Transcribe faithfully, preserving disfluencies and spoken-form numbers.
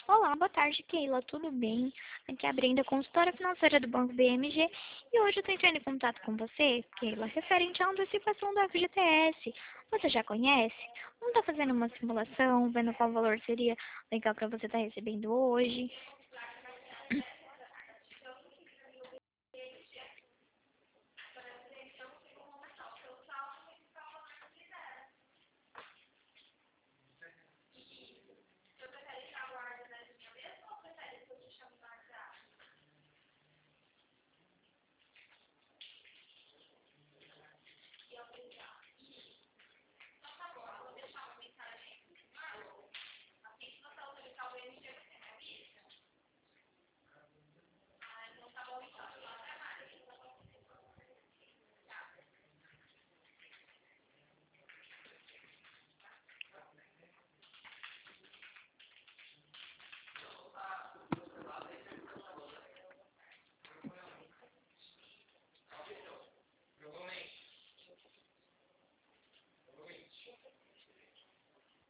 Olá, boa tarde, Keila. Tudo bem? Aqui é a Brenda, consultora financeira do Banco B M G. E hoje eu estou entrando em contato com você, Keila, referente à antecipação do F G T S. Você já conhece? Vamos estar fazendo uma simulação, vendo qual valor seria legal para você estar recebendo hoje?